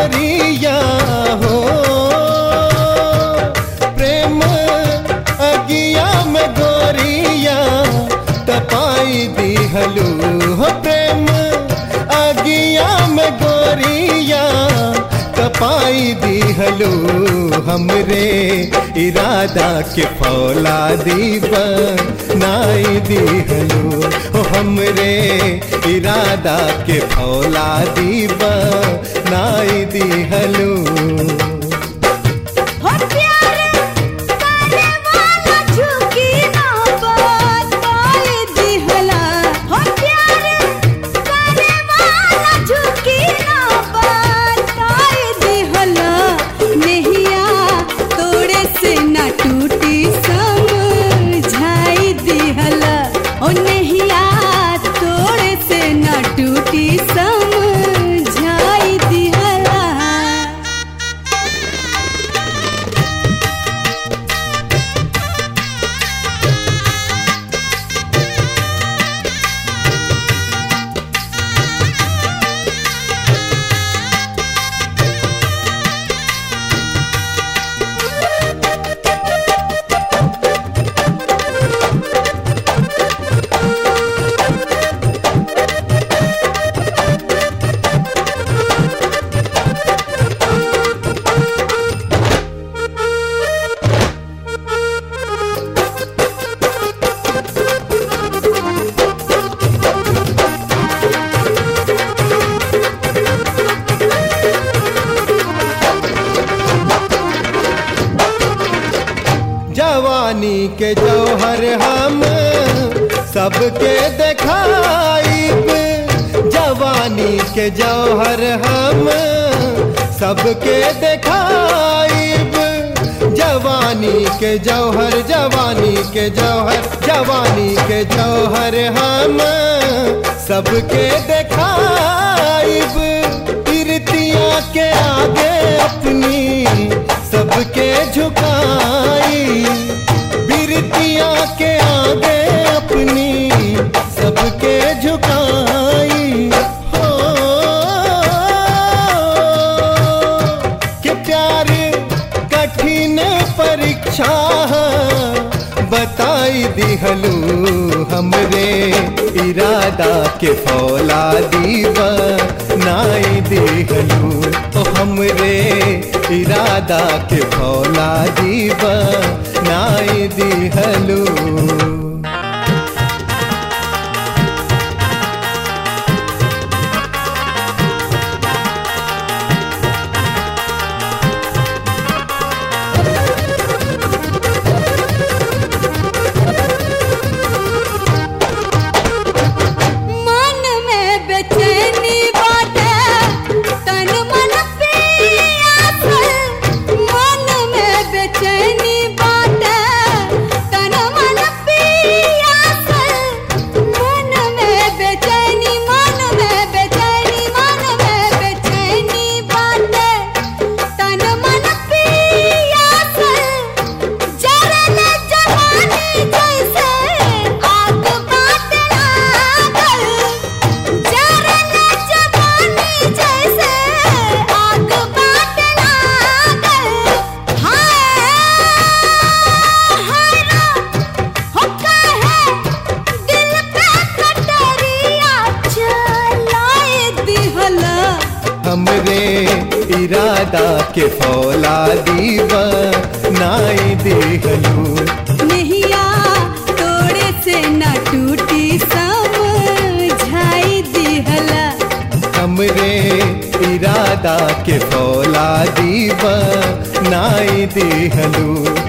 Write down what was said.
गोरिया हो, प्रेम अगिया में गोरिया तपाई दिहलू हो, प्रेम अगिया में गोरिया तपाई दिहलू, हमरे इरादा के फौलादी बनाई दिहलू हो, हमरे इरादा के फौलादी बनाई दिहलू। जवानी के जौहर हम सबके दिखाइब, जवानी के जौहर हम सबके दिखाइब, जवानी के जौहर, जवानी के जौहर, जवानी के जौहर हम सबके दिखाइब, कीर्तियाँ के आगे अपनी सबके झुकाई, बिरतियाँ के आगे अपनी सबके झुकाई हो, कि प्यार कठिन परीक्षा बताई दिहलू, हमरे इरादा के फौलादी बनाई दिहलू, हमरे इरादा के फौलादी बनाई दिहलू। हमरे इरादा के फौलादी बनाई दिहलू, नैया तोड़े से न टूटी समझाई दिहला, हमरे इरादा के फौलादी बनाई दिहलू।